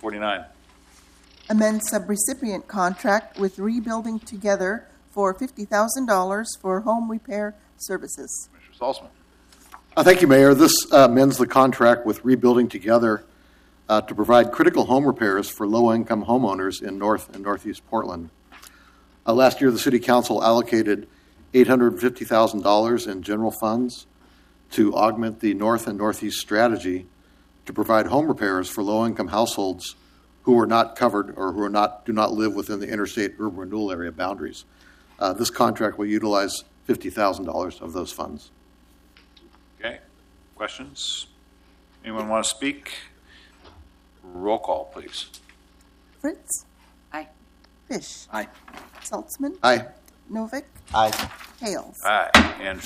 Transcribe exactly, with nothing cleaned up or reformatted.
forty-nine. Amend subrecipient contract with Rebuilding Together for fifty thousand dollars for home repair services. Commissioner Salzman. Uh, thank you, Mayor. This uh, amends the contract with Rebuilding Together uh, to provide critical home repairs for low-income homeowners in North and Northeast Portland. Uh, last year, the City Council allocated eight hundred fifty thousand dollars in general funds to augment the North and Northeast strategy to provide home repairs for low-income households who are not covered or who are not do not live within the interstate urban renewal area boundaries. Uh, this contract will utilize fifty thousand dollars of those funds. Okay. Questions? Anyone want to speak? Roll call, please. Fritz? Aye. Fish? Aye. Saltzman? Aye. Novick? Aye. Hales? Aye. And